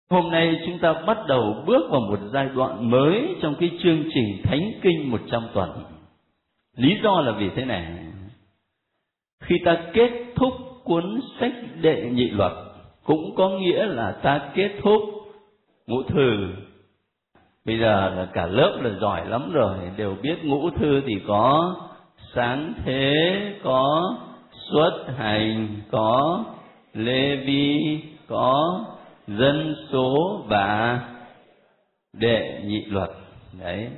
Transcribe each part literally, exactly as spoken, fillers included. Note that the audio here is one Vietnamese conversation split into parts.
Hôm nay chúng ta bắt đầu bước vào một giai đoạn mới trong cái chương trình Thánh Kinh một trăm tuần. Lý do là vì thế này. Khi ta kết thúc cuốn sách Đệ Nhị Luật, cũng có nghĩa là ta kết thúc Ngũ Thư. Bây giờ là cả lớp là giỏi lắm rồi, đều biết Ngũ Thư thì có Sáng Thế, có Xuất Hành, có Lê Vi, có Dân Số và Đệ Nhị Luật. Đấy.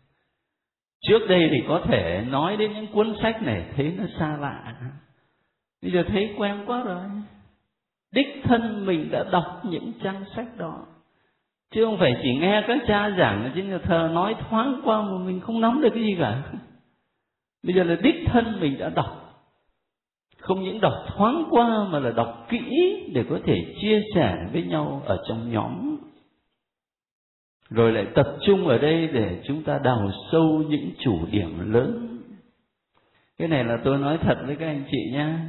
Trước đây thì có thể nói đến những cuốn sách này thấy nó xa lạ, bây giờ thấy quen quá rồi. Đích thân mình đã đọc những trang sách đó, chứ không phải chỉ nghe các cha giảng, chứ nhà thờ nói thoáng qua mà mình không nắm được cái gì cả. Bây giờ là đích thân mình đã đọc, không những đọc thoáng qua mà là đọc kỹ để có thể chia sẻ với nhau ở trong nhóm. Rồi lại tập trung ở đây để chúng ta đào sâu những chủ điểm lớn. Cái này là tôi nói thật với các anh chị nha.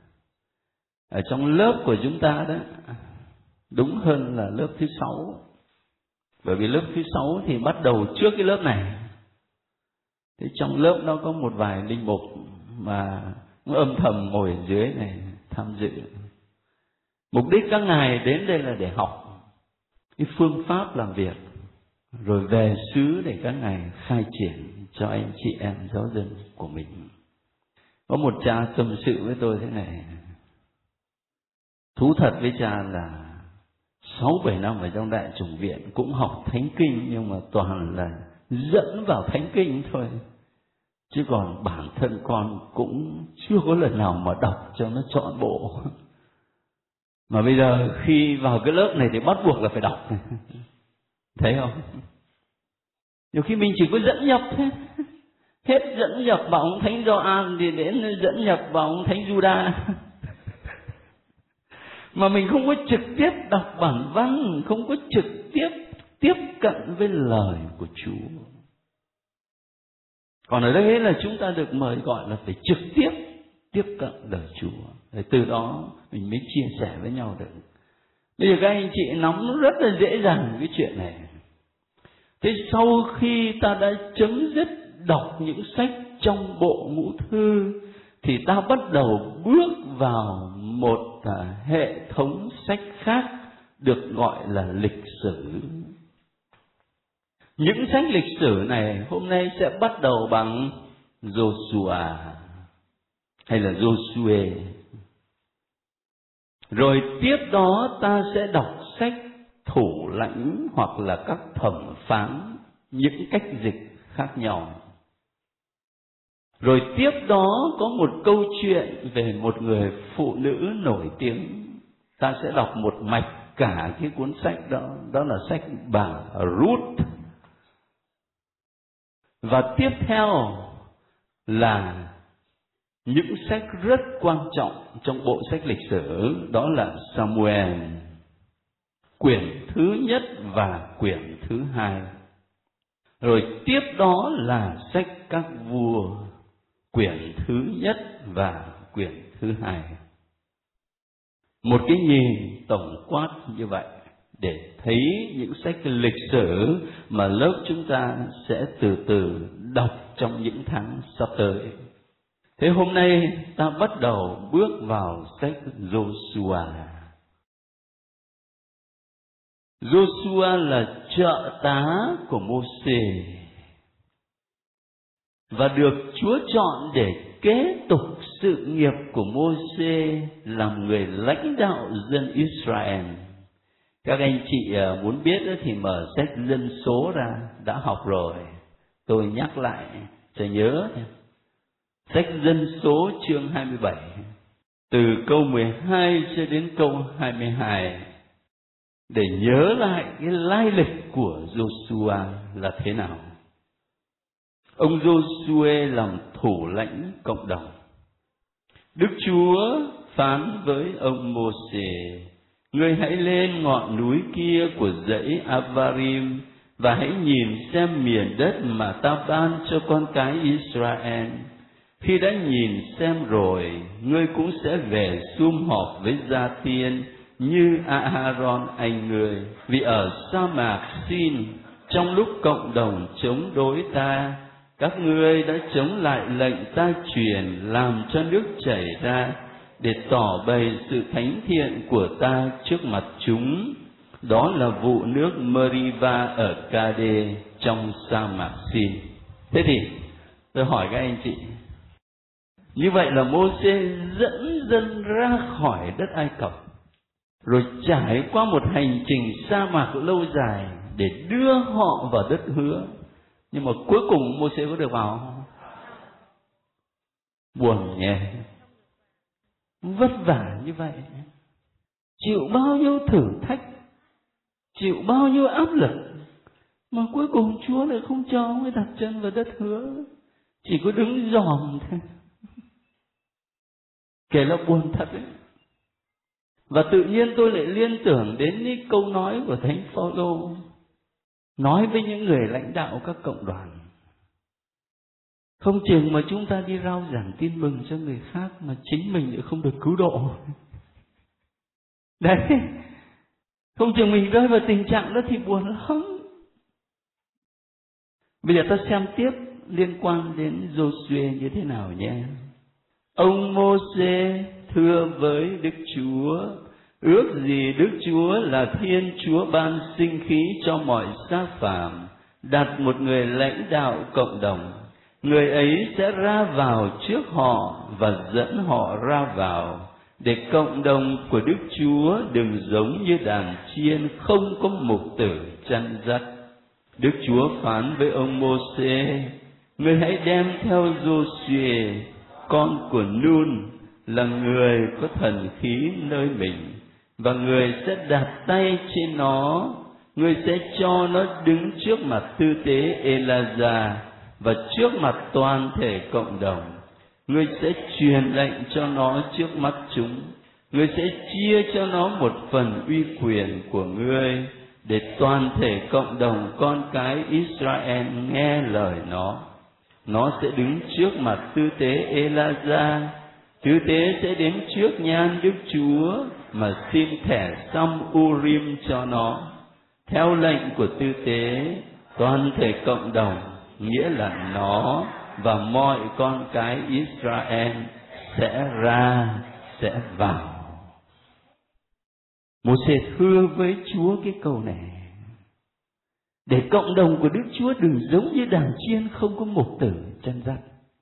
Ở trong lớp của chúng ta đó, đúng hơn là lớp thứ sáu. Bởi vì lớp thứ sáu thì bắt đầu trước cái lớp này. Thế trong lớp nó có một vài linh mục mà nó âm thầm ngồi ở dưới này tham dự. Mục đích các ngài đến đây là để học cái phương pháp làm việc, rồi về xứ để các ngài khai triển cho anh chị em giáo dân của mình. Có một cha tâm sự với tôi thế này. Thú thật với cha là sáu bảy năm ở trong Đại Chủng Viện cũng học Thánh Kinh, nhưng mà toàn là dẫn vào Thánh Kinh thôi, chứ còn bản thân con cũng chưa có lần nào mà đọc cho nó trọn bộ. Mà bây giờ khi vào cái lớp này thì bắt buộc là phải đọc. Thấy không? Nhiều khi mình chỉ có dẫn nhập thế, hết dẫn nhập vào ông Thánh Gioan thì đến dẫn nhập vào ông Thánh Giuđa, mà mình không có trực tiếp đọc bản văn, không có trực tiếp tiếp cận với lời của Chúa. Còn ở đây là chúng ta được mời gọi là phải trực tiếp tiếp cận lời Chúa, để từ đó mình mới chia sẻ với nhau được. Bây giờ các anh chị nắm rất là dễ dàng cái chuyện này. Thế sau khi ta đã chấm dứt đọc những sách trong bộ Ngũ Thư, thì ta bắt đầu bước vào một à, hệ thống sách khác được gọi là lịch sử. Những sách lịch sử này hôm nay sẽ bắt đầu bằng Joshua hay là Joshua. Rồi tiếp đó ta sẽ đọc sách thủ lãnh hoặc là các thẩm phán, những cách dịch khác nhau. Rồi tiếp đó có một câu chuyện về một người phụ nữ nổi tiếng. Ta sẽ đọc một mạch cả cái cuốn sách đó, đó là sách bà Ruth. Và tiếp theo là những sách rất quan trọng trong bộ sách lịch sử, đó là Samuel, quyển thứ nhất và quyển thứ hai. Rồi tiếp đó là sách các vua, quyển thứ nhất và quyển thứ hai. Một cái nhìn tổng quát như vậy để thấy những sách lịch sử mà lớp chúng ta sẽ từ từ đọc trong những tháng sắp tới. Thế hôm nay ta bắt đầu bước vào sách Joshua. Joshua là trợ tá của Mô-sê và được Chúa chọn để kế tục sự nghiệp của Mô-sê làm người lãnh đạo dân Israel. Các anh chị muốn biết thì mở sách Dân Số ra, đã học rồi, tôi nhắc lại cho nhớ. Sách Dân Số chương hai mươi bảy, từ câu mười hai cho đến câu hai mươi hai, để nhớ lại cái lai lịch của Joshua là thế nào. Ông Joshua làm thủ lãnh cộng đồng. Đức Chúa phán với ông Mô-sê: ngươi hãy lên ngọn núi kia của dãy Avarim và hãy nhìn xem miền đất mà ta ban cho con cái Israel. Khi đã nhìn xem rồi, ngươi cũng sẽ về sum họp với gia tiên như Aaron anh người. Vì ở sa mạc Sin, trong lúc cộng đồng chống đối ta, các ngươi đã chống lại lệnh ta truyền, làm cho nước chảy ra, để tỏ bày sự thánh thiện của ta trước mặt chúng. Đó là vụ nước Meriva ở Cade trong sa mạc Sin. Thế thì tôi hỏi các anh chị, như vậy là Mô-xê dẫn dân ra khỏi đất Ai Cập, rồi trải qua một hành trình sa mạc lâu dài để đưa họ vào đất hứa. Nhưng mà cuối cùng Mô-xê có được vào không? Buồn nhỉ, vất vả như vậy, chịu bao nhiêu thử thách, chịu bao nhiêu áp lực, mà cuối cùng Chúa lại không cho ông ấy đặt chân vào đất hứa, chỉ có đứng dòm thôi. Kể là buồn thật đấy. Và tự nhiên tôi lại liên tưởng đến cái câu nói của Thánh Phaolô nói với những người lãnh đạo các cộng đoàn: không chừng mà chúng ta đi rao giảng tin mừng cho người khác mà chính mình lại không được cứu độ. Đấy, không chừng mình rơi vào tình trạng đó thì buồn lắm. Bây giờ ta xem tiếp liên quan đến Giô-suê như thế nào nhé. Ông Mô-xê thưa với Đức Chúa: ước gì Đức Chúa là Thiên Chúa ban sinh khí cho mọi xác phàm, đặt một người lãnh đạo cộng đồng. Người ấy sẽ ra vào trước họ và dẫn họ ra vào, để cộng đồng của Đức Chúa đừng giống như đàn chiên không có mục tử chăn dắt. Đức Chúa phán với ông Mô-xê: ngươi hãy đem theo Giô-suê con của Nun, là người có thần khí nơi mình, và người sẽ đặt tay trên nó. Ngươi sẽ cho nó đứng trước mặt tư tế Ê-la-gia và trước mặt toàn thể cộng đồng. Ngươi sẽ truyền lệnh cho nó trước mắt chúng. Ngươi sẽ chia cho nó một phần uy quyền của ngươi, để toàn thể cộng đồng con cái Israel nghe lời nó. Nó sẽ đứng trước mặt tư tế Ê-la-gia. Tư tế sẽ đến trước nhan Đức Chúa mà xin thẻ xăm Urim cho nó. Theo lệnh của tư tế, toàn thể cộng đồng, nghĩa là nó và mọi con cái Israel sẽ ra, sẽ vào. Mô-xê thưa với Chúa cái câu này, để cộng đồng của Đức Chúa đừng giống như đàn chiên không có mục tử chăn dắt.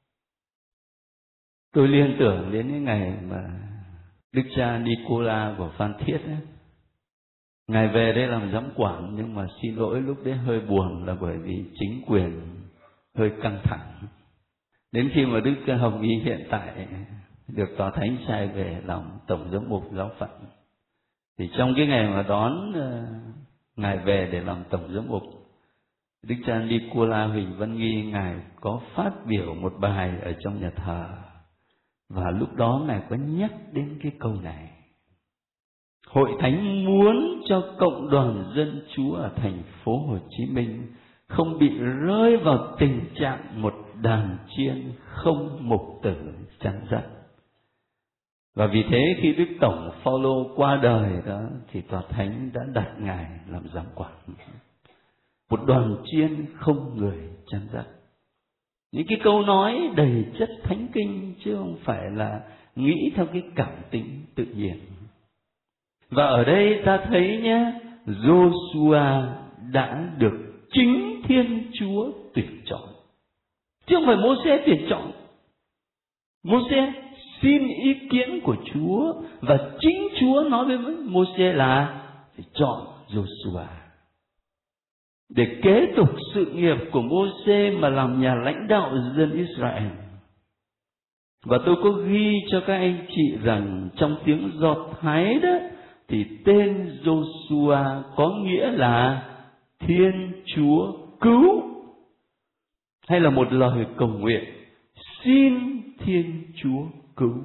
Tôi liên tưởng đến cái ngày mà Đức cha Nicola của Phan Thiết ấy, Ngài về đây làm giám quản, nhưng mà xin lỗi lúc đấy hơi buồn là bởi vì chính quyền hơi căng thẳng. Đến khi mà Đức Hồng Y hiện tại được Tòa Thánh sai về làm tổng giám mục giáo phận, thì trong cái ngày mà đón uh, Ngài về để làm tổng giám mục, Đức cha Nicola Huỳnh Văn Nghi Ngài có phát biểu một bài ở trong nhà thờ, và lúc đó Ngài có nhắc đến cái câu này: Hội Thánh muốn cho cộng đoàn dân Chúa ở thành phố Hồ Chí Minh không bị rơi vào tình trạng một đàn chiên không mục tử chăn dắt. Và vì thế khi Đức Tổng Phaolô qua đời đó, thì Tòa Thánh đã đặt Ngài làm giám quản. Một đoàn chiên không người chăn dắt. Những cái câu nói đầy chất thánh kinh, chứ không phải là nghĩ theo cái cảm tính tự nhiên. Và ở đây ta thấy nhé, Giô-sua đã được chính Thiên Chúa tuyển chọn, chứ không phải Mô-xê tuyển chọn. Mô-xê xin ý kiến của Chúa, và chính Chúa nói với Mô-xê là phải chọn Giô-sua để kế tục sự nghiệp của Mô-xê mà làm nhà lãnh đạo dân Israel. Và tôi có ghi cho các anh chị rằng trong tiếng Do Thái đó, thì tên Giô-sua có nghĩa là Thiên Chúa cứu, hay là một lời cầu nguyện: xin Thiên Chúa cứu.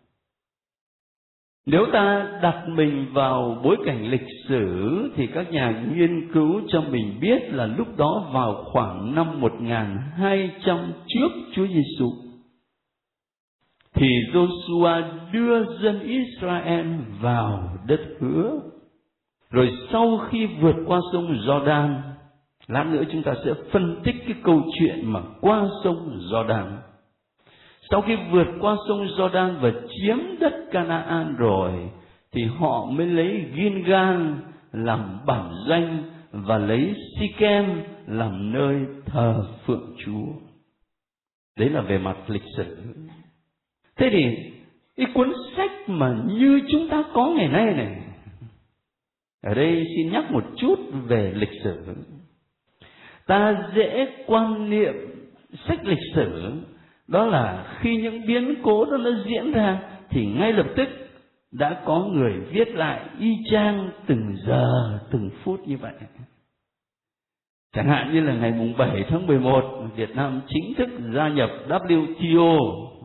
Nếu ta đặt mình vào bối cảnh lịch sử, thì các nhà nghiên cứu cho mình biết là lúc đó vào khoảng năm một nghìn hai trăm trước Chúa Giêsu, thì Giô-xu-a đưa dân Israel vào đất hứa. Rồi sau khi vượt qua sông Giođan, lát nữa chúng ta sẽ phân tích cái câu chuyện mà qua sông Giođan. Sau khi vượt qua sông Giođan và chiếm đất Canaan rồi, thì họ mới lấy Gilgal làm bản doanh và lấy Sikem làm nơi thờ phượng Chúa. Đấy là về mặt lịch sử. Thế thì cái cuốn sách mà như chúng ta có ngày nay này, ở đây xin nhắc một chút về lịch sử. Ta dễ quan niệm sách lịch sử đó là khi những biến cố đó nó diễn ra thì ngay lập tức đã có người viết lại y chang từng giờ, từng phút như vậy. Chẳng hạn như là ngày mùng bảy tháng mười một, Việt Nam chính thức gia nhập W T O.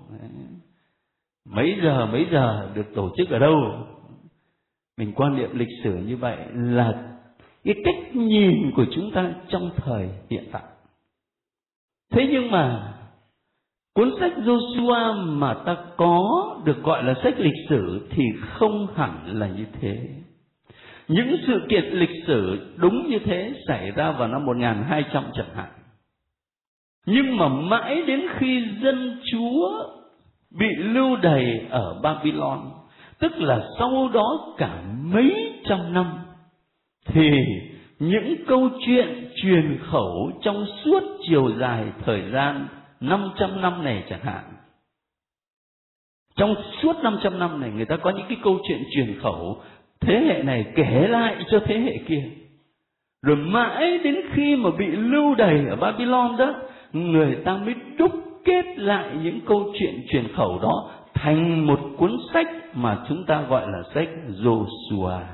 Mấy giờ, mấy giờ được tổ chức ở đâu? Mình quan niệm lịch sử như vậy là cái cách nhìn của chúng ta trong thời hiện tại. Thế nhưng mà cuốn sách Giô-xu-a mà ta có được gọi là sách lịch sử thì không hẳn là như thế. Những sự kiện lịch sử đúng như thế xảy ra vào năm một nghìn hai trăm chẳng hạn. Nhưng mà mãi đến khi dân Chúa bị lưu đày ở Babylon, tức là sau đó cả mấy trăm năm, thì những câu chuyện truyền khẩu trong suốt chiều dài thời gian năm trăm năm này chẳng hạn. Trong suốt năm trăm năm này người ta có những cái câu chuyện truyền khẩu, thế hệ này kể lại cho thế hệ kia. Rồi mãi đến khi mà bị lưu đày ở Babylon đó, người ta mới đúc kết lại những câu chuyện truyền khẩu đó thành một cuốn sách mà chúng ta gọi là sách Giô-xu-a.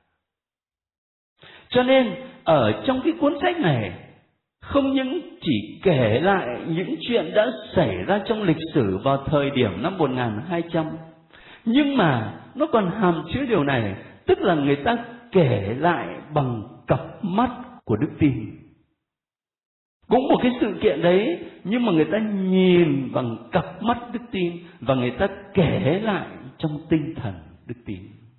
Cho nên ở trong cái cuốn sách này không những chỉ kể lại những chuyện đã xảy ra trong lịch sử vào thời điểm năm một nghìn hai trăm, nhưng mà nó còn hàm chứa điều này, tức là người ta kể lại bằng cặp mắt của đức tin. Cũng một cái sự kiện đấy, nhưng mà người ta nhìn bằng cặp mắt đức tin và người ta kể lại trong tinh thần đức tin.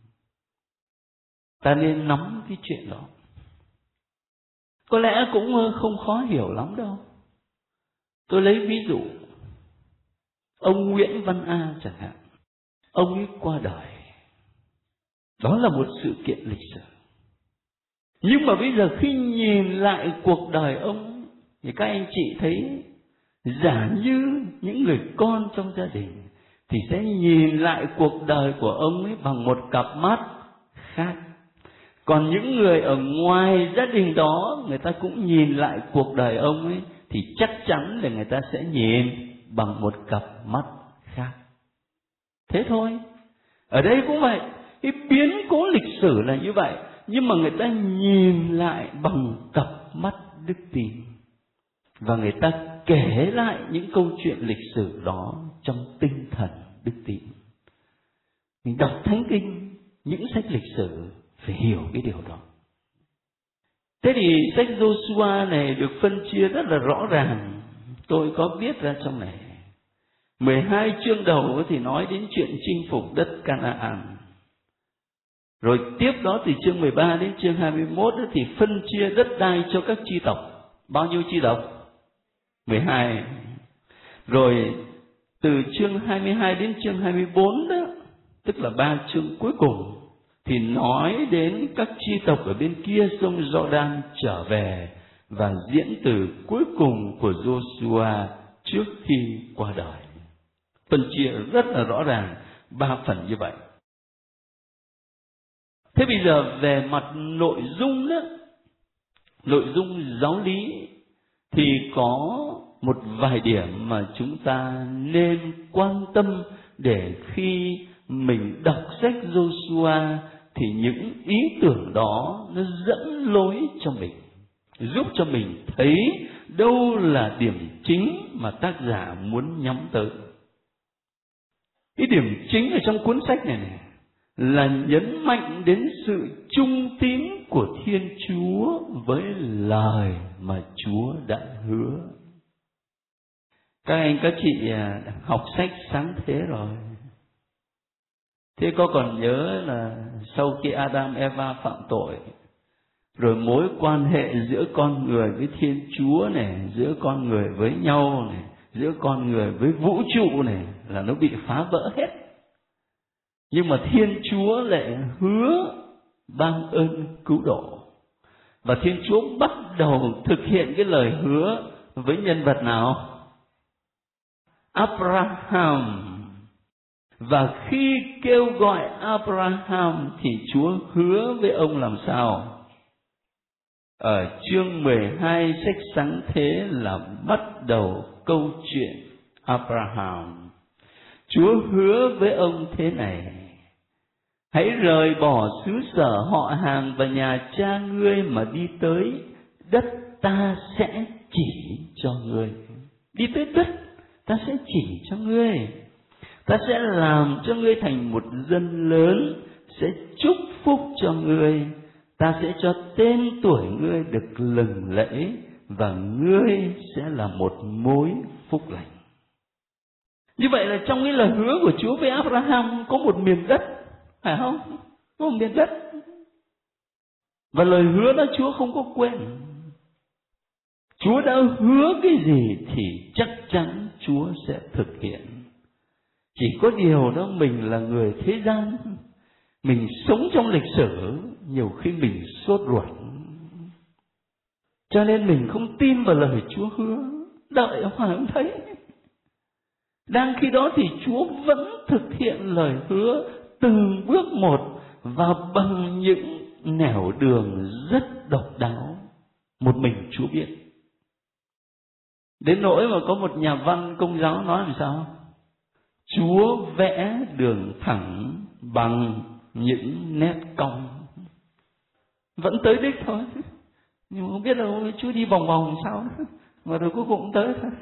Ta nên nắm cái chuyện đó. Có lẽ cũng không khó hiểu lắm đâu. Tôi lấy ví dụ ông Nguyễn Văn A chẳng hạn. Ông ấy qua đời, đó là một sự kiện lịch sử. Nhưng mà bây giờ khi nhìn lại cuộc đời ông thì các anh chị thấy, giả như những người con trong gia đình thì sẽ nhìn lại cuộc đời của ông ấy bằng một cặp mắt khác. Còn những người ở ngoài gia đình đó, người ta cũng nhìn lại cuộc đời ông ấy thì chắc chắn là người ta sẽ nhìn bằng một cặp mắt khác. Thế thôi. Ở đây cũng vậy, cái biến cố lịch sử là như vậy, nhưng mà người ta nhìn lại bằng cặp mắt đức tin. Và người ta kể lại những câu chuyện lịch sử đó trong tinh thần đức tin. Mình đọc Thánh Kinh, những sách lịch sử phải hiểu cái điều đó. Thế thì sách Giô-xu-a này được phân chia rất là rõ ràng. Tôi có viết ra trong này. mười hai chương đầu thì nói đến chuyện chinh phục đất Canaan. Rồi tiếp đó từ chương mười ba đến chương hai mươi mốt thì phân chia đất đai cho các chi tộc. Bao nhiêu chi tộc? mười hai. Rồi từ chương hai mươi hai đến chương hai mươi bốn đó, tức là ba chương cuối cùng, thì nói đến các chi tộc ở bên kia sông Giođan trở về và diễn từ cuối cùng của Giô-xu-a trước khi qua đời. Phân chia rất là rõ ràng, ba phần như vậy. Thế bây giờ về mặt nội dung đó, nội dung giáo lý thì có một vài điểm mà chúng ta nên quan tâm để khi mình đọc sách Giô-xu-a thì những ý tưởng đó nó dẫn lối cho mình, giúp cho mình thấy đâu là điểm chính mà tác giả muốn nhắm tới. Cái điểm chính ở trong cuốn sách này, này là nhấn mạnh đến sự trung tín của Thiên Chúa với lời mà Chúa đã hứa. Các anh các chị học sách sáng thế rồi. Thế có còn nhớ là sau khi Adam Eva phạm tội, rồi mối quan hệ giữa con người với Thiên Chúa này, giữa con người với nhau này, giữa con người với vũ trụ này là nó bị phá vỡ hết. Nhưng mà Thiên Chúa lại hứa ban ơn cứu độ. Và Thiên Chúa bắt đầu thực hiện cái lời hứa với nhân vật nào? Abraham. Và khi kêu gọi Abraham thì Chúa hứa với ông làm sao? Ở chương mười hai sách Sáng Thế là bắt đầu câu chuyện Abraham. Chúa hứa với ông thế này: hãy rời bỏ xứ sở họ hàng và nhà cha ngươi mà đi tới đất ta sẽ chỉ cho ngươi. Đi tới đất ta sẽ chỉ cho ngươi. Ta sẽ làm cho ngươi thành một dân lớn, sẽ chúc phúc cho ngươi. Ta sẽ cho tên tuổi ngươi được lừng lẫy, và ngươi sẽ là một mối phúc lành. Như vậy là trong cái lời hứa của Chúa với Abraham có một miền đất, phải không? Có một miền đất. Và lời hứa đó Chúa không có quên. Chúa đã hứa cái gì thì chắc chắn Chúa sẽ thực hiện. Chỉ có điều đó, mình là người thế gian, mình sống trong lịch sử, nhiều khi mình sốt ruột, cho nên mình không tin vào lời Chúa hứa, đợi hoài không thấy. Đang khi đó thì Chúa vẫn thực hiện lời hứa từng bước một, và bằng những nẻo đường rất độc đáo, một mình Chúa biết. Đến nỗi mà có một nhà văn Công giáo nói làm sao? Chúa vẽ đường thẳng bằng những nét cong. Vẫn tới đích thôi, nhưng mà không biết là Chúa đi vòng vòng sao, mà rồi cuối cùng cũng tới thôi.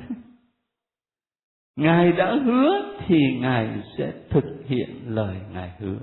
Ngài đã hứa thì Ngài sẽ thực hiện lời Ngài hứa.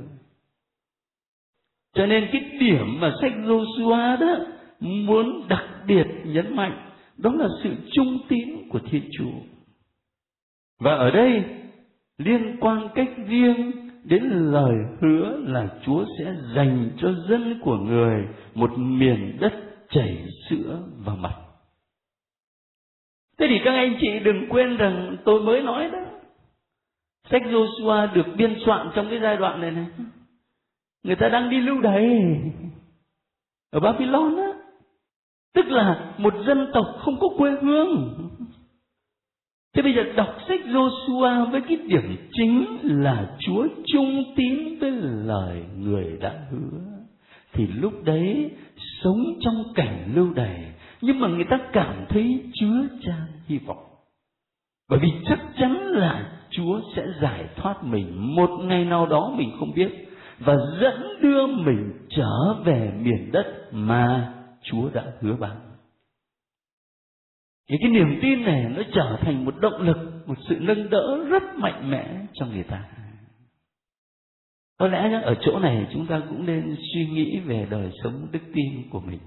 Cho nên cái điểm mà sách Giô-sua đó muốn đặc biệt nhấn mạnh, đó là sự trung tín của Thiên Chúa. Và ở đây liên quan cách riêng đến lời hứa là Chúa sẽ dành cho dân của người một miền đất chảy sữa và mật. Thế thì các anh chị đừng quên rằng tôi mới nói đó, sách Giô-sua được biên soạn trong cái giai đoạn này này. Người ta đang đi lưu đày ở Babylon á, tức là một dân tộc không có quê hương. Thế bây giờ đọc sách Giô-sua với cái điểm chính là Chúa trung tín với lời người đã hứa, thì lúc đấy sống trong cảnh lưu đày, nhưng mà người ta cảm thấy chứa chan hy vọng. Bởi vì chắc chắn là Chúa sẽ giải thoát mình một ngày nào đó mình không biết, và dẫn đưa mình trở về miền đất mà Chúa đã hứa ban. Thì cái niềm tin này nó trở thành một động lực, một sự nâng đỡ rất mạnh mẽ cho người ta. Có lẽ ở chỗ này chúng ta cũng nên suy nghĩ về đời sống đức tin của mình.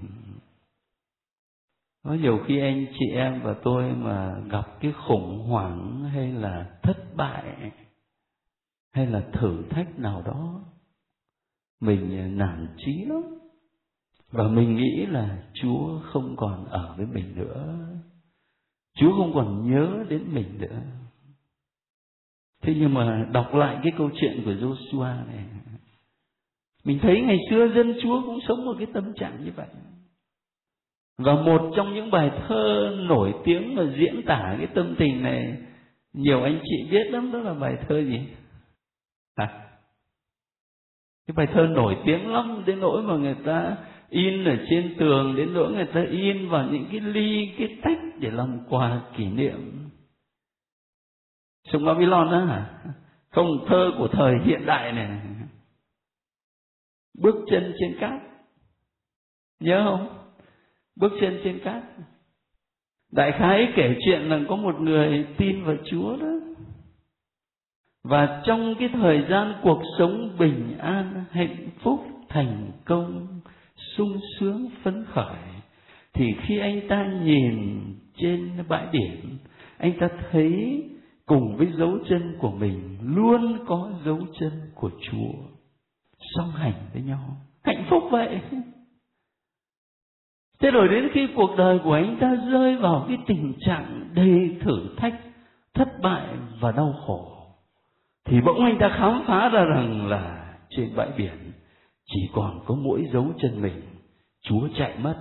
Có nhiều khi anh chị em và tôi mà gặp cái khủng hoảng hay là thất bại hay là thử thách nào đó, mình nản chí lắm, và mình nghĩ là Chúa không còn ở với mình nữa, Chúa không còn nhớ đến mình nữa. Thế nhưng mà đọc lại cái câu chuyện của Giô-sua này, mình thấy ngày xưa dân Chúa cũng sống một cái tâm trạng như vậy. Và một trong những bài thơ nổi tiếng mà diễn tả cái tâm tình này, nhiều anh chị biết lắm, đó là bài thơ gì? À, cái bài thơ nổi tiếng lắm đến nỗi mà người ta in ở trên tường, đến nỗi người ta in vào những cái ly, cái tách để làm quà kỷ niệm. Sông Babylon đó hả? Không, thơ của thời hiện đại này. Bước chân trên cát, nhớ không? Bước chân trên cát. Đại khái kể chuyện là có một người tin vào Chúa đó, và trong cái thời gian cuộc sống bình an, hạnh phúc, thành công, sung sướng, phấn khởi, thì khi anh ta nhìn trên bãi biển, anh ta thấy cùng với dấu chân của mình luôn có dấu chân của Chúa song hành với nhau. Hạnh phúc vậy. Thế rồi đến khi cuộc đời của anh ta rơi vào cái tình trạng đầy thử thách, thất bại và đau khổ, thì bỗng anh ta khám phá ra rằng là trên bãi biển chỉ còn có mỗi dấu chân mình, Chúa chạy mất.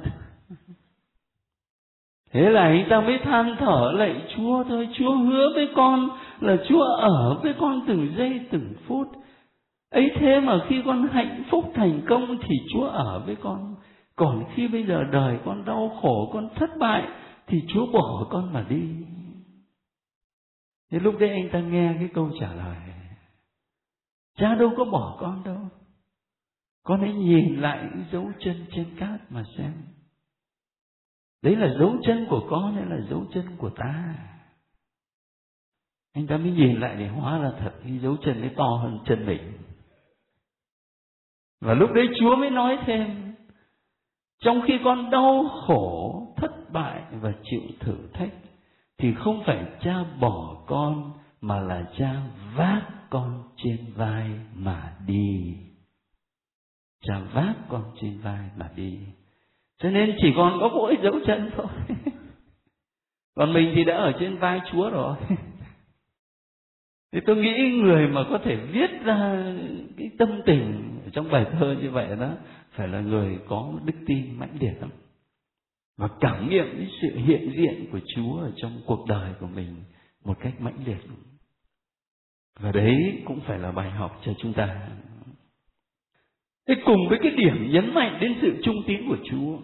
Thế là anh ta mới than thở lạy Chúa thôi. Chúa hứa với con là Chúa ở với con từng giây từng phút. Ấy thế mà khi con hạnh phúc thành công thì Chúa ở với con. Còn khi bây giờ đời con đau khổ, con thất bại thì Chúa bỏ con mà đi. Thế lúc đấy anh ta nghe cái câu trả lời: Cha đâu có bỏ con đâu. Con hãy nhìn lại dấu chân trên cát mà xem. Đấy là dấu chân của con hay là dấu chân của ta? Anh ta mới nhìn lại để hóa ra thật cái dấu chân ấy to hơn chân mình. Và lúc đấy Chúa mới nói thêm: trong khi con đau khổ, thất bại và chịu thử thách, thì không phải cha bỏ con, mà là cha vác con trên vai mà đi. Cha vác con trên vai mà đi. Cho nên chỉ còn có mỗi dấu chân thôi. Còn mình thì đã ở trên vai Chúa rồi. Thì tôi nghĩ người mà có thể viết ra cái tâm tình trong bài thơ như vậy đó phải là người có đức tin mãnh liệt lắm, và cảm nghiệm cái sự hiện diện của Chúa ở trong cuộc đời của mình một cách mãnh liệt. Và đấy cũng phải là bài học cho chúng ta. Thế cùng với cái điểm nhấn mạnh đến sự trung tín của Chúa,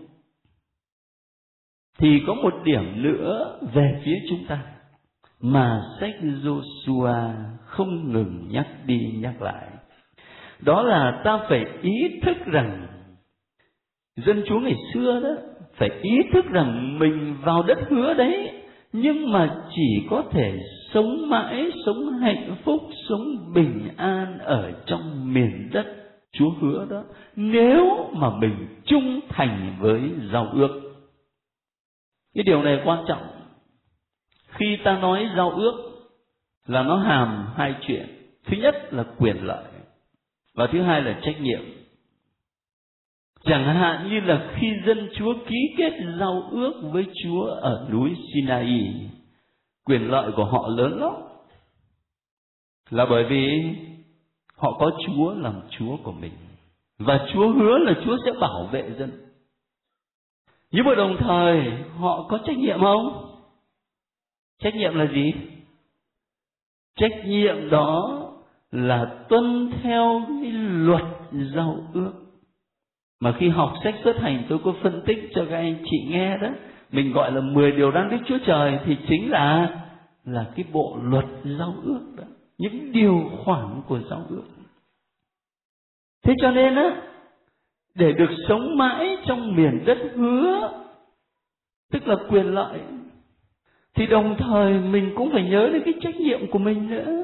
thì có một điểm nữa về phía chúng ta mà sách Giô-sua không ngừng nhắc đi nhắc lại. Đó là ta phải ý thức rằng, dân Chúa ngày xưa đó phải ý thức rằng mình vào đất hứa đấy, nhưng mà chỉ có thể sống mãi, sống hạnh phúc, sống bình an ở trong miền đất Chúa hứa đó, nếu mà mình trung thành với giao ước. Cái điều này quan trọng. Khi ta nói giao ước là nó hàm hai chuyện. Thứ nhất là quyền lợi, và thứ hai là trách nhiệm. Chẳng hạn như là khi dân Chúa ký kết giao ước với Chúa ở núi Sinai, quyền lợi của họ lớn lắm. Là bởi vì họ có Chúa làm Chúa của mình, và Chúa hứa là Chúa sẽ bảo vệ dân. Nhưng mà đồng thời họ có trách nhiệm không? Trách nhiệm là gì? Trách nhiệm đó là tuân theo cái luật giao ước. Mà khi học sách Xuất Hành tôi có phân tích cho các anh chị nghe đó, mình gọi là mười điều răn Đức Chúa Trời, thì chính là là cái bộ luật giao ước đó, những điều khoản của giao ước. Thế cho nên á, để được sống mãi trong miền đất hứa, tức là quyền lợi, thì đồng thời mình cũng phải nhớ đến cái trách nhiệm của mình nữa.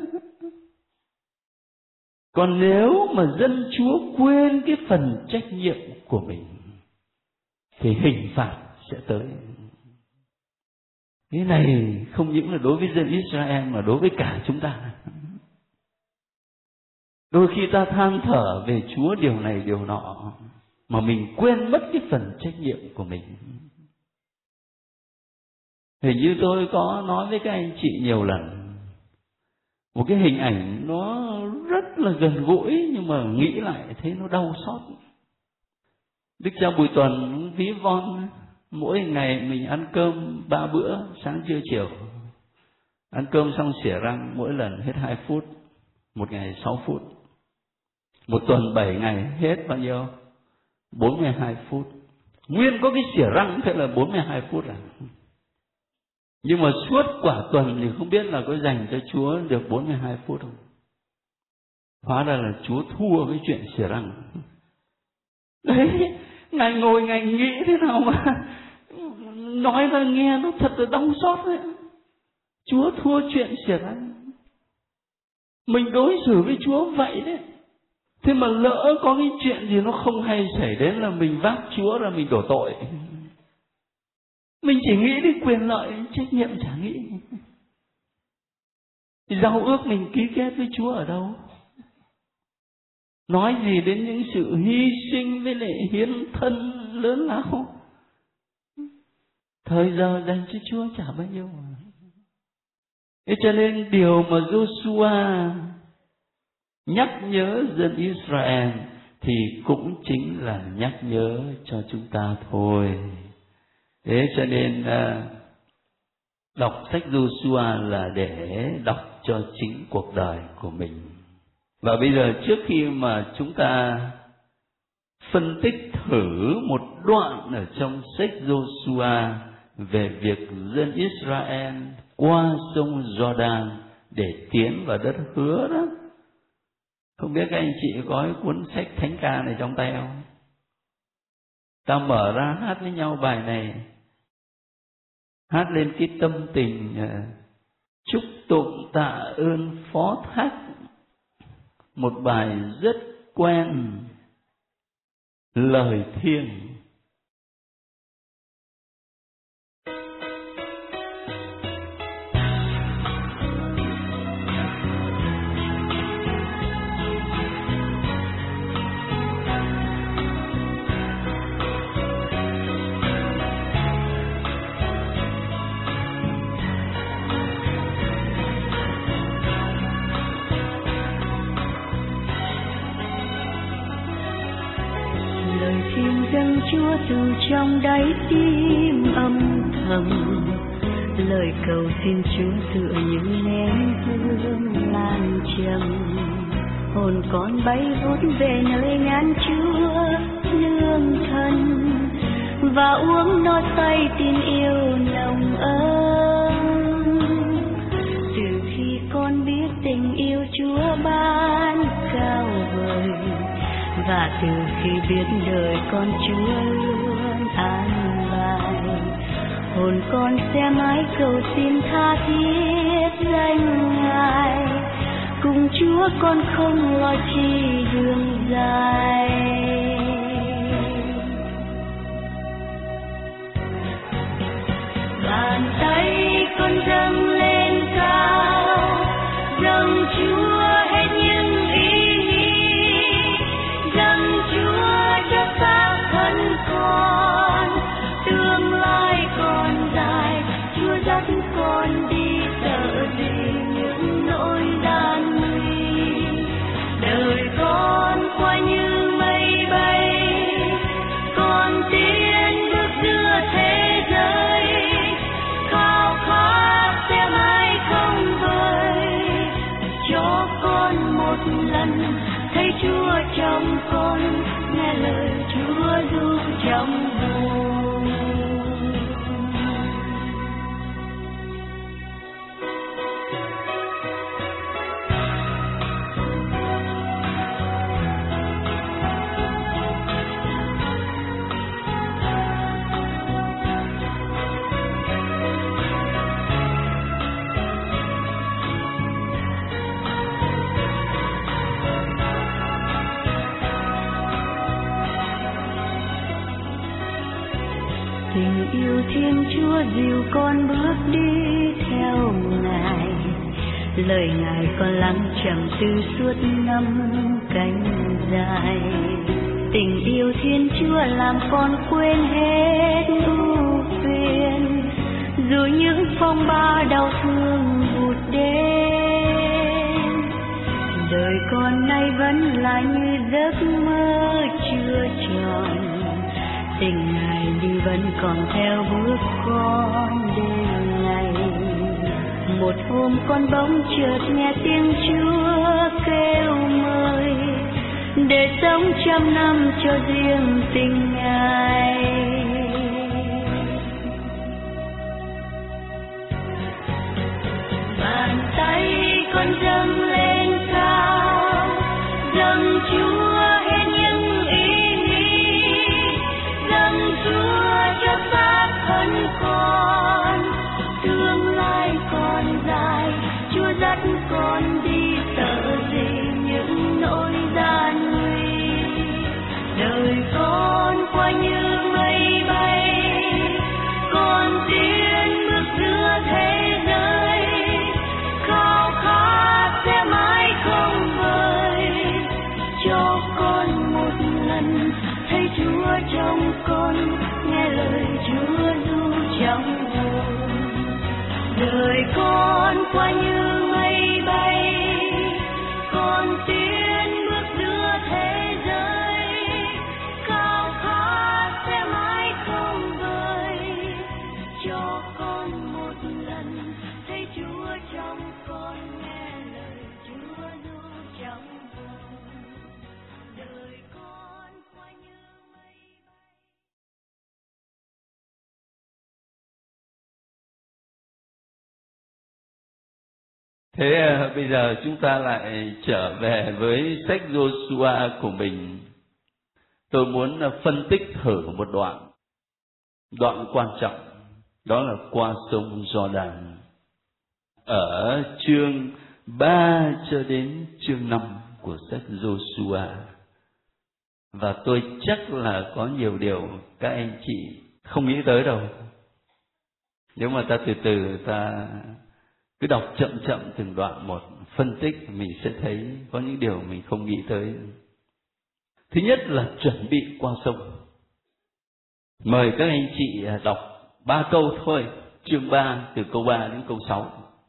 Còn nếu mà dân Chúa quên cái phần trách nhiệm của mình, thì hình phạt sẽ tới. Cái này không những là đối với dân Israel mà đối với cả chúng ta. Đôi khi ta than thở về Chúa điều này điều nọ, mà mình quên mất cái phần trách nhiệm của mình. Hình như tôi có nói với các anh chị nhiều lần, một cái hình ảnh nó rất là gần gũi, nhưng mà nghĩ lại thấy nó đau xót. Đức cha Bùi Tuần ví von, mỗi ngày mình ăn cơm ba bữa, sáng trưa chiều. Ăn cơm xong xỉa răng mỗi lần hết hai phút, một ngày sáu phút. Một tuần bảy ngày hết bao nhiêu? bốn mươi hai phút. Nguyên có cái xỉa răng thế là bốn mươi hai phút à. Nhưng mà suốt quả tuần thì không biết là có dành cho Chúa được bốn mươi hai phút không? Hóa ra là Chúa thua cái chuyện xỉa răng. Đấy, Ngài ngồi Ngài nghĩ thế nào mà nói ra nghe nó thật là đau xót đấy. Chúa thua chuyện xỉa răng. Mình đối xử với Chúa vậy đấy. Thế mà lỡ có cái chuyện gì nó không hay xảy đến là mình vác Chúa ra mình đổ tội. Mình chỉ nghĩ đến quyền lợi, trách nhiệm chả nghĩ. Giao ước mình ký kết với Chúa ở đâu? Nói gì đến những sự hy sinh với lại hiến thân lớn lao? Thời giờ dành cho Chúa chả bao nhiêu mà. Thế cho nên điều mà Joshua nhắc nhớ dân Israel thì cũng chính là nhắc nhớ cho chúng ta thôi. Thế cho nên đọc sách Joshua là để đọc cho chính cuộc đời của mình. Và bây giờ trước khi mà chúng ta phân tích thử một đoạn ở trong sách Joshua về việc dân Israel qua sông Jordan để tiến vào đất hứa đó, không biết các anh chị có cái cuốn sách thánh ca này trong tay không? Ta mở ra hát với nhau bài này, hát lên cái tâm tình chúc tụng tạ ơn phó thác, một bài rất quen, lời thiêng. Chúa từ trong đáy tim âm thầm, lời cầu xin Chúa tựa những nén hương lan trầm. Hồn con bay vút về nơi ngàn Chúa nương thân, và uống no say tin yêu nồng ấm. Từ khi con biết tình yêu Chúa ban cao vời, và từ khi biết đời con Chúa luôn an bài, hồn con sẽ mãi cầu xin tha thiết danh Ngài, cùng Chúa con không lo chi đường dài. Bàn tay con dâng lên cao, dâng Chúa hết những ý nghĩ, dâng Chúa cho xác thân con, tương lai còn dài, Chúa dắt con đi sợ gì những nỗi gian nguy. Đời con qua như mây bay, con tiến bước giữa thế giới, khao khát sẽ mãi không vơi. Cho con một lần thấy Chúa trong con, nghe lời Chúa ru trong buồn. Tình yêu Thiên Chúa dìu con bước đi theo Ngài, lời Ngài con lắng trầm tư suốt năm cánh dài. Tình yêu Thiên Chúa làm con quên hết ưu phiền, dù những phong ba đau thương vụt đến. Đời con nay vẫn là như giấc mơ chưa tròn, tình Ngài như vẫn còn theo bước con đêm ngày. Một hôm con bỗng chợt nghe tiếng Chúa kêu mời, để sống trăm năm cho riêng tình Ngài. Bàn tay con dâng lên cao, dâng Chúa hết những ý nghĩ, dâng Chúa cho xác thân con, tương lai còn dài, Chúa dắt con đi sợ gì những nỗi gian nguy. Đời con qua như mây bay, con tiến bước giữa thế giới, khao khát Thế à, bây giờ chúng ta lại trở về với sách Giô-su-a của mình. Tôi muốn phân tích thử một đoạn, đoạn quan trọng, đó là qua sông Giođan. Ở chương ba cho đến chương năm của sách Giô-su-a. Và tôi chắc là có nhiều điều các anh chị không nghĩ tới đâu. Nếu mà ta từ từ ta cứ đọc chậm chậm từng đoạn một, phân tích, mình sẽ thấy có những điều mình không nghĩ tới. Thứ nhất là chuẩn bị qua sông. Mời các anh chị đọc ba câu thôi, chương ba từ câu ba đến câu sáu.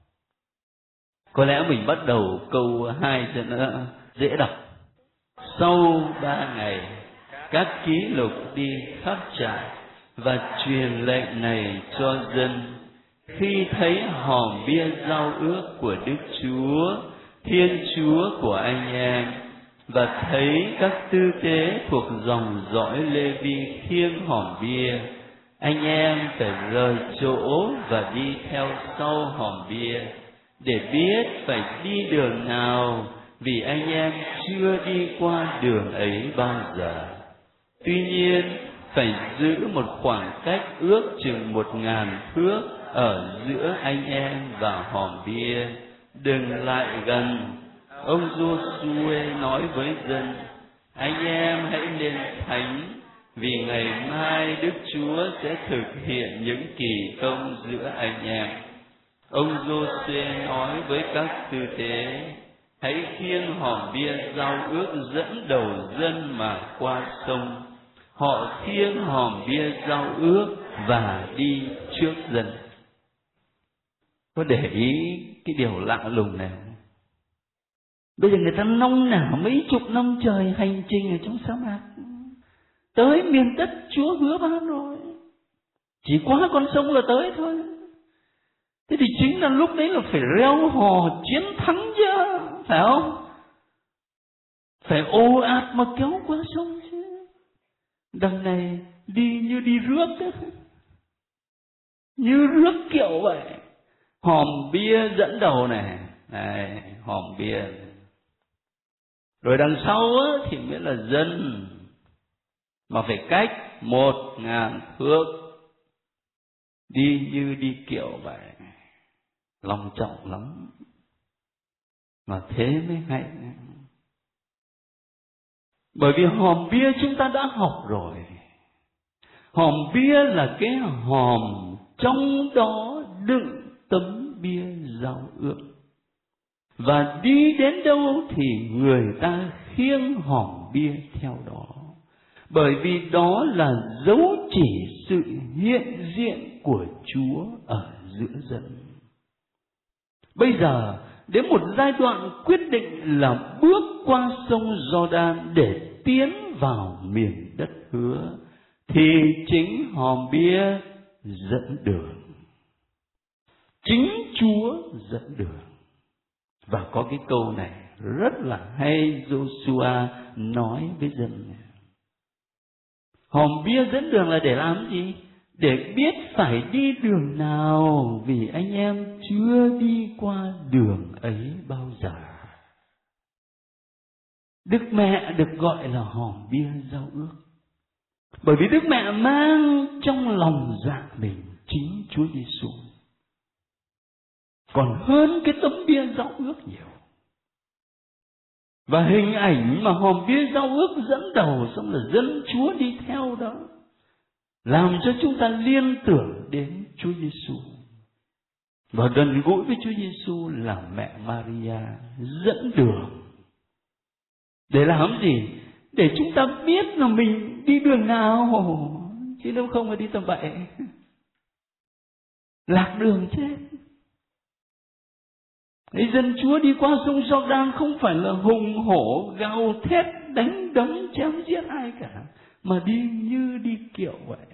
Có lẽ mình bắt đầu câu hai cho nó dễ đọc. Sau ba ngày, các ký lục đi khắp trại và truyền lệnh này cho dân. Khi thấy hòm bia giao ước của Đức Chúa, Thiên Chúa của anh em, và thấy các tư tế thuộc dòng dõi Lê-vi khiêng hòm bia, anh em phải rời chỗ và đi theo sau hòm bia, để biết phải đi đường nào, vì anh em chưa đi qua đường ấy bao giờ. Tuy nhiên, phải giữ một khoảng cách ước chừng một ngàn thước ở giữa anh em và hòm bia, đừng lại gần. Ông Giô-su-ê nói với dân: anh em hãy nên thánh, vì ngày mai Đức Chúa sẽ thực hiện những kỳ công giữa anh em. Ông Giô-su-ê nói với các tư tế: hãy khiêng hòm bia giao ước dẫn đầu dân mà qua sông. Họ khiêng hòm bia giao ước và đi trước dân. Có để ý cái điều lạ lùng này? Bây giờ người ta nông nả mấy chục năm trời hành trình ở trong sa mạc, tới miền đất Chúa hứa ban rồi, chỉ qua con sông là tới thôi. Thế thì chính là lúc đấy là phải reo hò chiến thắng chứ, phải không? Phải ồ ạt mà kéo qua sông chứ. Đằng này đi như đi rước ấy. Như rước kiệu vậy. Hòm bia dẫn đầu này, này hòm bia. Rồi đằng sau á, thì mới là dân, mà phải cách một ngàn thước, đi như đi kiệu vậy, long trọng lắm. Mà thế mới hay. Bởi vì hòm bia chúng ta đã học rồi. Hòm bia là cái hòm trong đó đựng tấm bia giao ước. Và đi đến đâu thì người ta khiêng hòm bia theo đó. Bởi vì đó là dấu chỉ sự hiện diện của Chúa ở giữa dân. Bây giờ đến một giai đoạn quyết định là bước qua sông Giođan để tiến vào miền đất hứa, thì chính hòm bia dẫn đường, chính Chúa dẫn đường. Và có cái câu này rất là hay, Giô-su-a nói với dân này. Hòm bia dẫn đường là để làm gì? Để biết phải đi đường nào, vì anh em chưa đi qua đường ấy bao giờ. Đức mẹ được gọi là hòm bia giao ước, bởi vì Đức mẹ mang trong lòng dạ mình chính Chúa Giêsu, còn hơn cái tấm bia giao ước nhiều. Và hình ảnh mà hòm bia giao ước dẫn đầu, xong là dân Chúa đi theo đó, làm cho chúng ta liên tưởng đến Chúa Giêsu. Và gần gũi với Chúa Giêsu là mẹ Maria dẫn đường. Để làm gì? Để chúng ta biết là mình đi đường nào, chứ nếu không là đi tầm bậy, lạc đường chết. Ấy, dân Chúa đi qua sông Giođan không phải là hùng hổ gào thét đánh đấm chém giết ai cả, mà đi như đi kiệu vậy.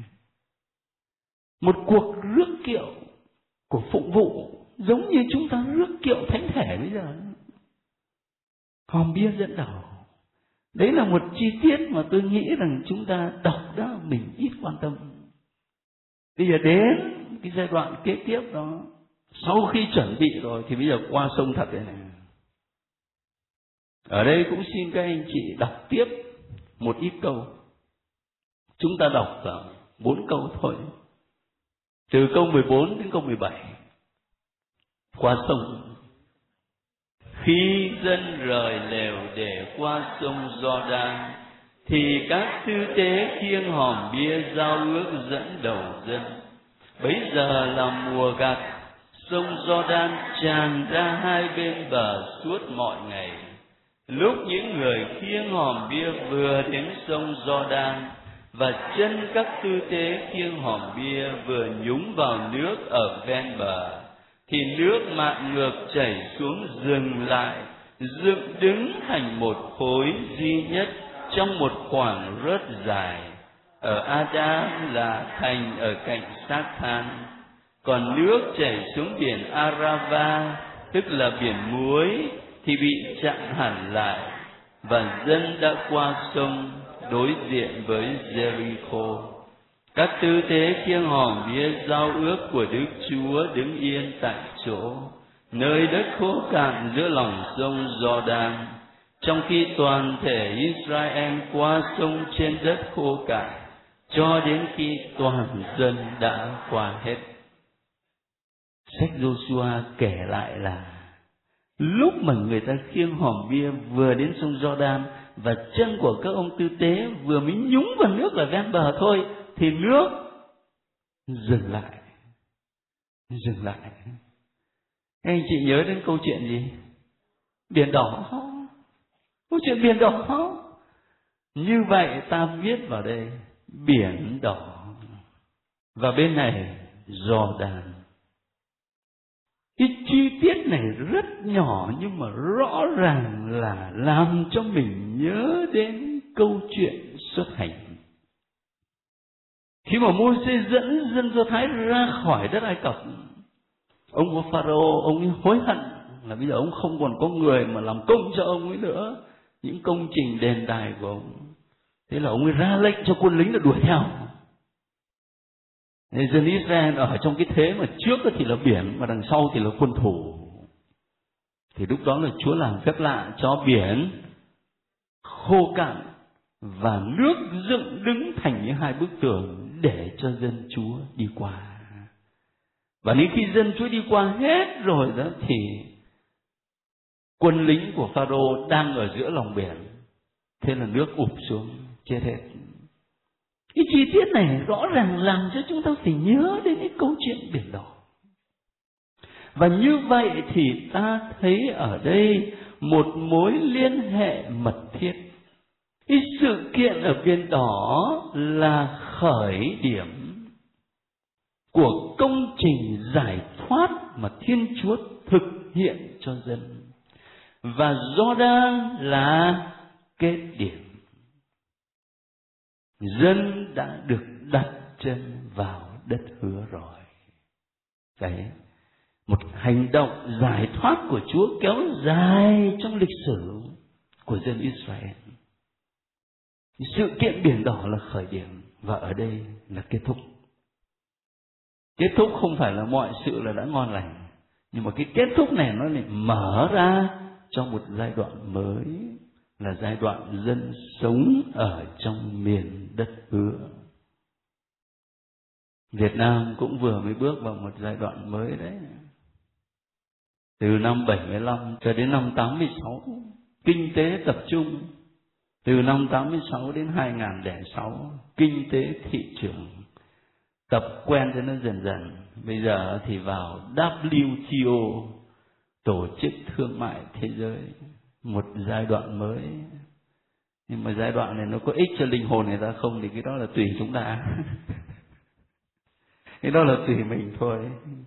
Một cuộc rước kiệu của phụng vụ, giống như chúng ta rước kiệu thánh thể bây giờ. Hòm bia dẫn đầu. Đấy là một chi tiết mà tôi nghĩ rằng chúng ta đọc đó mình ít quan tâm. Bây giờ đến cái giai đoạn kế tiếp đó, Sau khi chuẩn bị rồi thì bây giờ qua sông thật đây này. Ở đây cũng xin các anh chị đọc tiếp một ít câu. Chúng ta đọc bốn câu thôi, từ câu mười bốn đến câu mười bảy. Qua sông. Khi dân rời lều để qua sông Giođan, thì các tư tế khiêng hòm bia giao ước dẫn đầu dân. Bấy giờ là mùa gặt, sông Giođan tràn ra hai bên bờ suốt mọi ngày. Lúc những người khiêng hòm bia vừa đến sông Giođan, và chân các tư tế khiêng hòm bia vừa nhúng vào nước ở ven bờ, thì nước mạn ngược chảy xuống dừng lại, dựng đứng thành một khối duy nhất trong một khoảng rất dài. Ở Adam là thành ở cạnh Sát Than. Còn nước chảy xuống biển Arava, tức là biển muối, thì bị chặn hẳn lại, và dân đã qua sông đối diện với Jericho. Các tư tế khiêng hòm bia giao ước của Đức Chúa đứng yên tại chỗ, nơi đất khô cạn giữa lòng sông Giođan, trong khi toàn thể Israel qua sông trên đất khô cạn, cho đến khi toàn dân đã qua hết. Sách Giô-sua kể lại là lúc mà người ta khiêng hòm bia vừa đến sông Giođan, và chân của các ông tư tế vừa mới nhúng vào nước ở ven bờ thôi, thì nước dừng lại. Dừng lại. Anh chị nhớ đến câu chuyện gì? Biển Đỏ. Câu chuyện Biển Đỏ. Như vậy ta viết vào đây Biển Đỏ, và bên này Giođan. Cái chi tiết này rất nhỏ nhưng mà rõ ràng là làm cho mình nhớ đến câu chuyện xuất hành. Khi mà Môi-se dẫn dân Do Thái ra khỏi đất Ai Cập, ông vua Pharaoh, ông ấy hối hận là bây giờ ông không còn có người mà làm công cho ông ấy nữa, những công trình đền đài của ông. Thế là ông ấy ra lệnh cho quân lính là đuổi theo. Nên dân Israel ở trong cái thế mà trước thì là biển, mà đằng sau thì là quân thủ. Thì lúc đó là Chúa làm phép lạ cho biển khô cạn và nước dựng đứng thành những hai bức tường để cho dân Chúa đi qua. Và đến khi dân Chúa đi qua hết rồi đó, thì quân lính của Pharaoh đang ở giữa lòng biển, thế là nước ụp xuống chết hết. Cái chi tiết này rõ ràng làm cho chúng ta phải nhớ đến cái câu chuyện Biển Đỏ. Và như vậy thì ta thấy ở đây một mối liên hệ mật thiết. Cái sự kiện ở Biển Đỏ là khởi điểm của công trình giải thoát mà Thiên Chúa thực hiện cho dân. Và Giođan là kết điểm. Dân đã được đặt chân vào đất hứa rồi. Đấy, một hành động giải thoát của Chúa kéo dài trong lịch sử của dân Israel. Sự kiện Biển Đỏ là khởi điểm, và ở đây là kết thúc. Kết thúc không phải là mọi sự là đã ngon lành, nhưng mà cái kết thúc này nó lại mở ra cho một giai đoạn mới, là giai đoạn dân sống ở trong miền đất hứa. Việt Nam cũng vừa mới bước vào một giai đoạn mới đấy. Từ năm bảy mươi lăm cho đến năm tám mươi sáu, kinh tế tập trung. Từ năm tám mươi sáu đến hai nghìn không trăm lẻ sáu, kinh tế thị trường. Tập quen cho nó dần dần. Bây giờ thì vào W T O, Tổ chức Thương mại Thế giới, một giai đoạn mới. Nhưng mà giai đoạn này nó có ích cho linh hồn người ta không thì cái đó là tùy chúng ta. Cái đó là tùy mình thôi.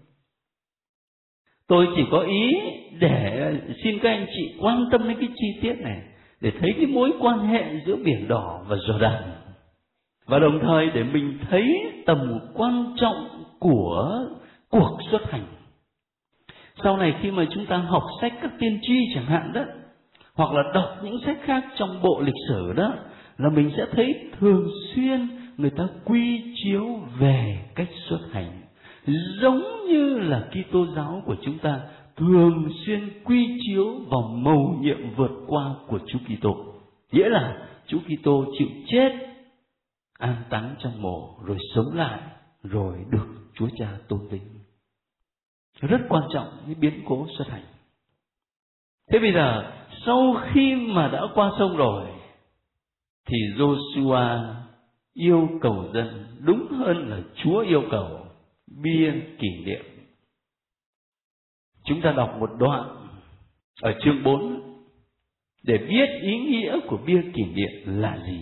Tôi chỉ có ý để xin các anh chị quan tâm đến cái chi tiết này, để thấy cái mối quan hệ giữa Biển Đỏ và Giođan, và đồng thời để mình thấy tầm quan trọng của cuộc xuất hành. Sau này khi mà chúng ta học sách các tiên tri chẳng hạn đó, hoặc là đọc những sách khác trong bộ lịch sử đó, là mình sẽ thấy thường xuyên người ta quy chiếu về cách xuất hành. giống như là Kitô giáo của chúng ta thường xuyên quy chiếu vào mầu nhiệm vượt qua của Chúa Kitô. Nghĩa là Chúa Kitô chịu chết, an táng trong mồ, rồi sống lại, rồi được Chúa Cha tôn vinh. Rất quan trọng cái biến cố xuất hành. Thế bây giờ sau khi mà đã qua sông rồi thì Giô-su-a yêu cầu dân, đúng hơn là Chúa yêu cầu, bia kỷ niệm. Chúng ta đọc một đoạn ở chương bốn để biết ý nghĩa của bia kỷ niệm là gì.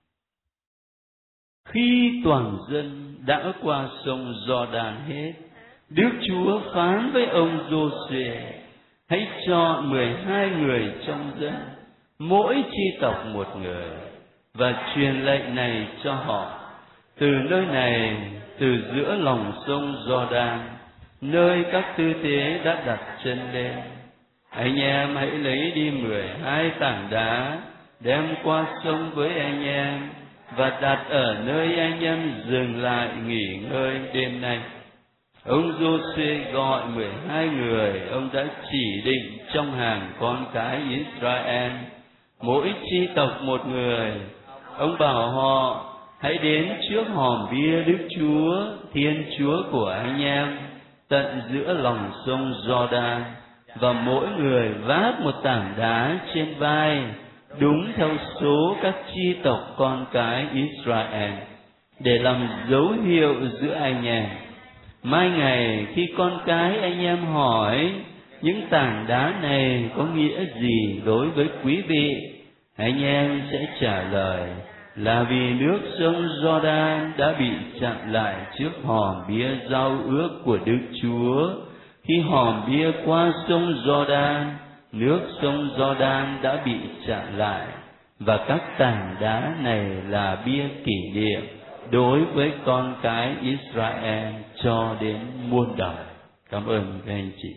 Khi toàn dân đã qua sông Giô-đan hết, Đức Chúa phán với ông Giô-suê: hãy chọn mười hai người trong dân, mỗi chi tộc một người, và truyền lệnh này cho họ: từ nơi này, từ giữa lòng sông Giô-đan, nơi các tư tế đã đặt chân lên, anh em hãy lấy đi mười hai tảng đá, đem qua sông với anh em, và đặt ở nơi anh em dừng lại nghỉ ngơi đêm nay. Ông Giô-suê gọi mười hai người ông đã chỉ định trong hàng con cái Israel, mỗi chi tộc một người. Ông bảo họ: hãy đến trước hòm bia Đức Chúa, Thiên Chúa của anh em, tận giữa lòng sông Giô-đan, và mỗi người vác một tảng đá trên vai, đúng theo số các chi tộc con cái Israel, để làm dấu hiệu giữa anh em. Mai ngày khi con cái anh em hỏi những tảng đá này có nghĩa gì đối với quý vị, anh em sẽ trả lời là vì nước sông Giô-đan đã bị chặn lại trước hòm bia giao ước của Đức Chúa. Khi hòm bia qua sông Giô-đan, nước sông Giô-đan đã bị chặn lại, và các tảng đá này là bia kỷ niệm đối với con cái Israel cho đến muôn đời. Cảm ơn các anh chị.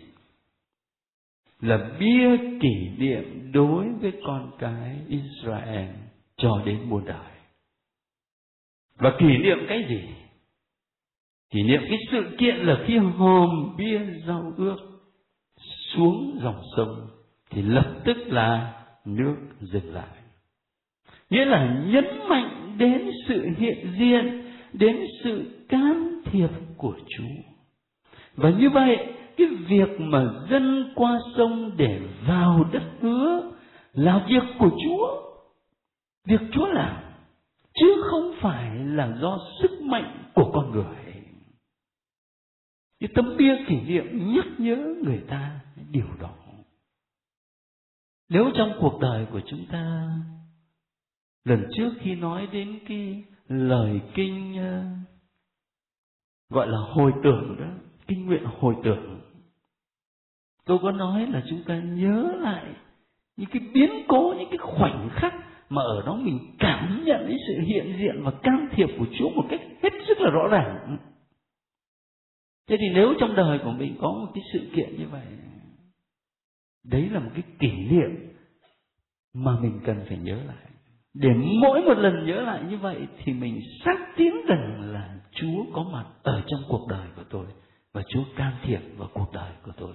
Là bia kỷ niệm đối với con cái Israel cho đến muôn đời. Và kỷ niệm cái gì? Kỷ niệm cái sự kiện là khi hòm bia giao ước xuống dòng sông thì lập tức là nước dừng lại. Nghĩa là nhấn mạnh đến sự hiện diện, đến sự can thiệp của Chúa. Và như vậy, cái việc mà dân qua sông để vào đất hứa là việc của Chúa, việc Chúa làm, chứ không phải là do sức mạnh của con người. Cái tấm bia kỷ niệm nhắc nhớ người ta điều đó. Nếu trong cuộc đời của chúng ta, lần trước khi nói đến cái lời kinh uh, gọi là hồi tưởng đó, kinh nguyện hồi tưởng, tôi có nói là chúng ta nhớ lại những cái biến cố, những cái khoảnh khắc mà ở đó mình cảm nhận cái sự hiện diện và can thiệp của Chúa một cách hết sức là rõ ràng. Thế thì nếu trong đời của mình có một cái sự kiện như vậy, đấy là một cái kỷ niệm mà mình cần phải nhớ lại. Để mỗi một lần nhớ lại như vậy thì mình xác tín rằng là Chúa có mặt ở trong cuộc đời của tôi, và Chúa can thiệp vào cuộc đời của tôi.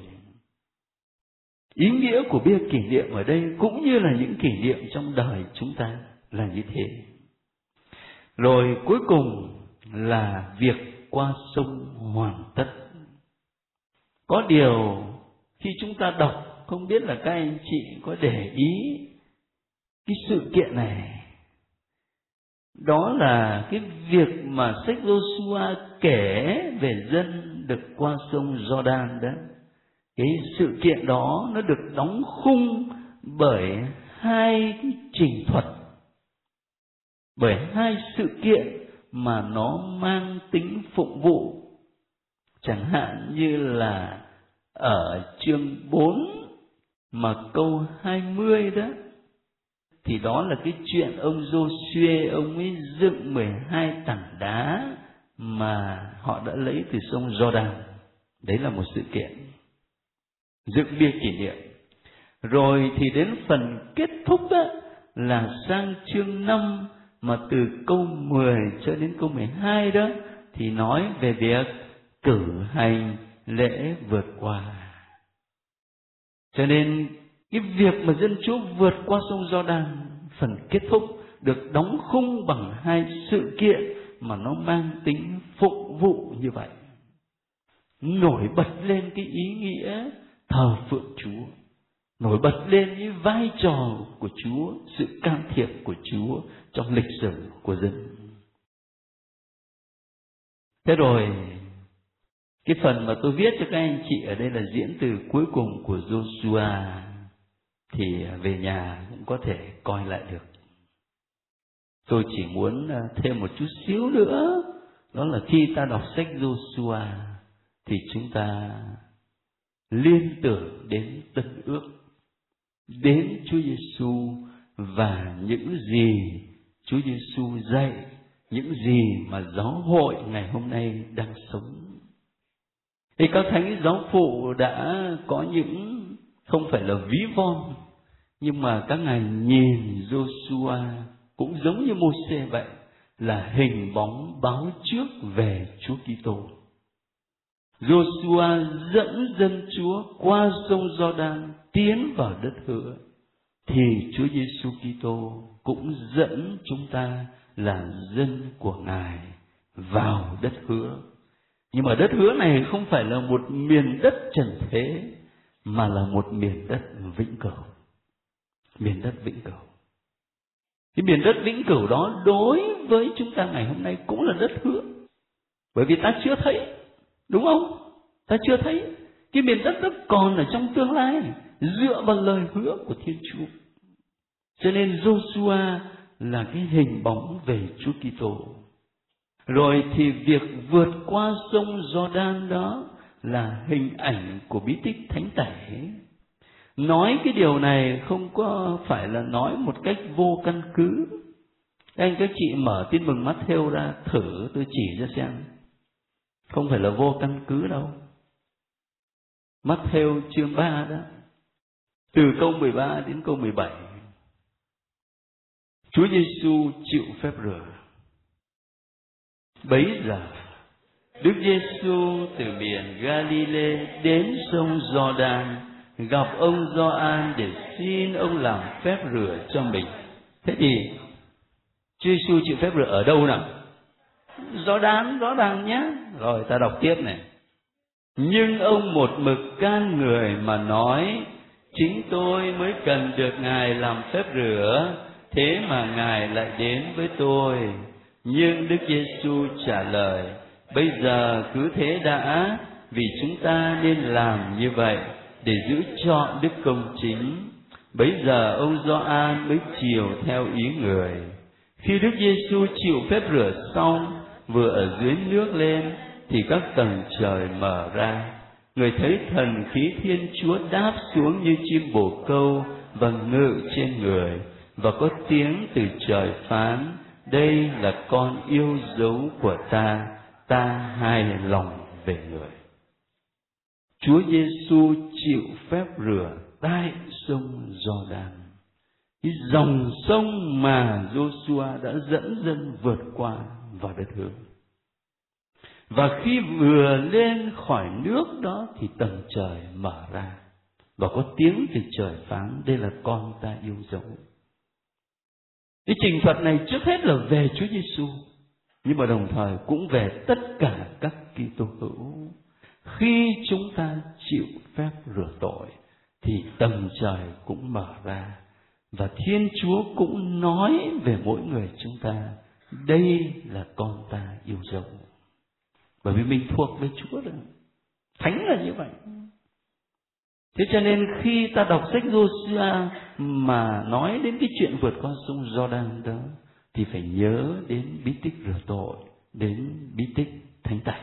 Ý nghĩa của bia kỷ niệm ở đây cũng như là những kỷ niệm trong đời chúng ta là như thế. Rồi cuối cùng là việc qua sông hoàn tất. Có điều khi chúng ta đọc, không biết là các anh chị có để ý cái sự kiện này, đó là cái việc mà sách Giô-su-a kể về dân được qua sông Giô-đan đó. Cái sự kiện đó nó được đóng khung bởi hai cái trình thuật, bởi hai sự kiện mà nó mang tính phụng vụ. Chẳng hạn như là ở chương bốn mà câu hai mươi đó, thì đó là cái chuyện ông Giô-suê, ông ấy dựng mười hai tảng đá mà họ đã lấy từ sông Giô-đan. Đấy là một sự kiện dựng bia kỷ niệm. Rồi thì đến phần kết thúc đó là sang chương năm mà từ câu mười cho đến câu mười hai đó thì nói về việc cử hành lễ vượt qua. Cho nên cái việc mà dân Chúa vượt qua sông Giođan, phần kết thúc được đóng khung bằng hai sự kiện mà nó mang tính phục vụ như vậy. Nổi bật lên cái ý nghĩa thờ phượng Chúa, nổi bật lên cái vai trò của Chúa, sự can thiệp của Chúa trong lịch sử của dân. Thế rồi, cái phần mà tôi viết cho các anh chị ở đây là diễn từ cuối cùng của Giô-sua, thì về nhà cũng có thể coi lại được. Tôi chỉ muốn thêm một chút xíu nữa, đó là khi ta đọc sách Giô-sua thì chúng ta liên tưởng đến Tân Ước, đến Chúa Giêsu và những gì Chúa Giêsu dạy, những gì mà giáo hội ngày hôm nay đang sống. Thì các thánh giáo phụ đã có những, không phải là ví von, nhưng mà các ngài nhìn Giô-sua cũng giống như Mô-sê vậy, là hình bóng báo trước về Chúa Kitô. Giô-sua dẫn dân Chúa qua sông Giođan tiến vào đất hứa, thì Chúa Giêsu Kitô cũng dẫn chúng ta là dân của Ngài vào đất hứa. Nhưng mà đất hứa này không phải là một miền đất trần thế, mà là một miền đất vĩnh cửu. Miền đất vĩnh cửu. Cái miền đất vĩnh cửu đó đối với chúng ta ngày hôm nay cũng là đất hứa. Bởi vì ta chưa thấy, đúng không? Ta chưa thấy. Cái miền đất đó còn ở trong tương lai, dựa vào lời hứa của Thiên Chúa. Cho nên Giô-sua là cái hình bóng về Chúa Kitô. Rồi thì việc vượt qua sông Giođan đó là hình ảnh của bí tích thánh tẩy. Nói cái điều này không có phải là nói một cách vô căn cứ. Các anh các chị mở Tin mừng Mát-thêu ra thử, tôi chỉ cho xem. Không phải là vô căn cứ đâu. Mát-thêu chương ba đó, từ câu mười ba đến câu mười bảy. Chúa Giêsu chịu phép rửa. Bấy giờ Đức Giêsu từ biển Ga-li-lê đến sông Giođan, gặp ông Gioan để xin ông làm phép rửa cho mình. Thế thì Chúa Giêsu chịu phép rửa ở đâu nào? Giođan, rõ ràng nhé. Rồi ta đọc tiếp này. Nhưng ông một mực can người mà nói, chính tôi mới cần được Ngài làm phép rửa, thế mà Ngài lại đến với tôi. Nhưng Đức Giêsu trả lời, bây giờ cứ thế đã, vì chúng ta nên làm như vậy để giữ trọn đức công chính. Bấy giờ ông Gioan mới chiều theo ý người. Khi Đức Giêsu chịu phép rửa xong, vừa ở dưới nước lên, thì các tầng trời mở ra. Người thấy thần khí Thiên Chúa đáp xuống như chim bồ câu và ngự trên người, và có tiếng từ trời phán, đây là con yêu dấu của ta, ta hài lòng về người. Chúa Giêsu chịu phép rửa tại sông Giođan, cái dòng sông mà Giô-sua đã dẫn dân vượt qua vào đất hứa. Và khi vừa lên khỏi nước đó thì tầng trời mở ra, và có tiếng từ trời phán, đây là con ta yêu dấu. Cái trình thuật này trước hết là về Chúa Giêsu, nhưng mà đồng thời cũng về tất cả các Kitô hữu. Khi chúng ta chịu phép rửa tội thì tầng trời cũng mở ra, và Thiên Chúa cũng nói về mỗi người chúng ta, đây là con ta yêu dấu. Bởi vì mình thuộc về Chúa rồi. Thánh là như vậy. Thế cho nên khi ta đọc sách Giô-sua mà nói đến cái chuyện vượt qua sông Giođan đó, thì phải nhớ đến bí tích rửa tội, đến bí tích thánh tẩy.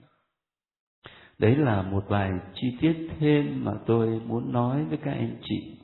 Đấy là một vài chi tiết thêm mà tôi muốn nói với các anh chị